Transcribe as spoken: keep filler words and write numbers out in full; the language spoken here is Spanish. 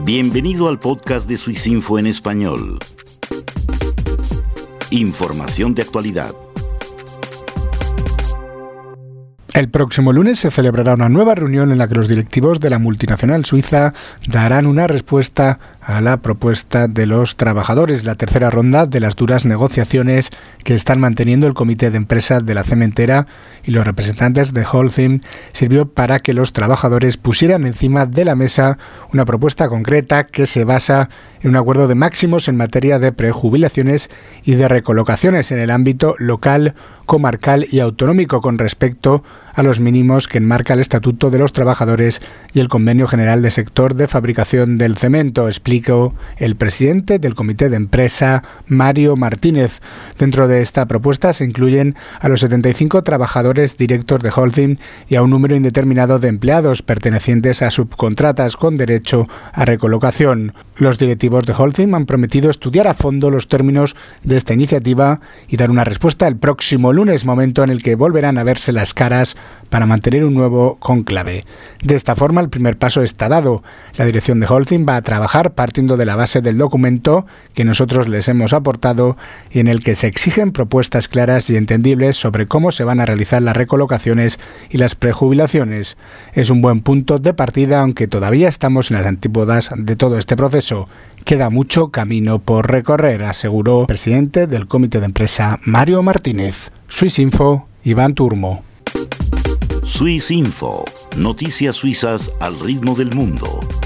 Bienvenido al podcast de Swissinfo en español. Información de actualidad. El próximo lunes se celebrará una nueva reunión en la que los directivos de la multinacional suiza darán una respuesta a la propuesta de los trabajadores, la tercera ronda de las duras negociaciones que están manteniendo el comité de empresa de la cementera y los representantes de Holcim sirvió para que los trabajadores pusieran encima de la mesa una propuesta concreta que se basa en un acuerdo de máximos en materia de prejubilaciones y de recolocaciones en el ámbito local, comarcal y autonómico con respecto a los mínimos que enmarca el Estatuto de los Trabajadores y el Convenio General de Sector de Fabricación del Cemento, explicó el presidente del Comité de Empresa, Mario Martínez. Dentro de esta propuesta se incluyen a los setenta y cinco trabajadores directos de Holcim y a un número indeterminado de empleados pertenecientes a subcontratas con derecho a recolocación. Los directivos de Holcim han prometido estudiar a fondo los términos de esta iniciativa y dar una respuesta el próximo lunes, momento en el que volverán a verse las caras para mantener un nuevo cónclave. De esta forma, el primer paso está dado. La dirección de Holcim va a trabajar partiendo de la base del documento que nosotros les hemos aportado y en el que se exigen propuestas claras y entendibles sobre cómo se van a realizar las recolocaciones y las prejubilaciones. Es un buen punto de partida, aunque todavía estamos en las antípodas de todo este proceso. Queda mucho camino por recorrer, aseguró el presidente del Comité de Empresa, Mario Martínez. Swissinfo, Iván Turmo. Swissinfo, noticias suizas al ritmo del mundo.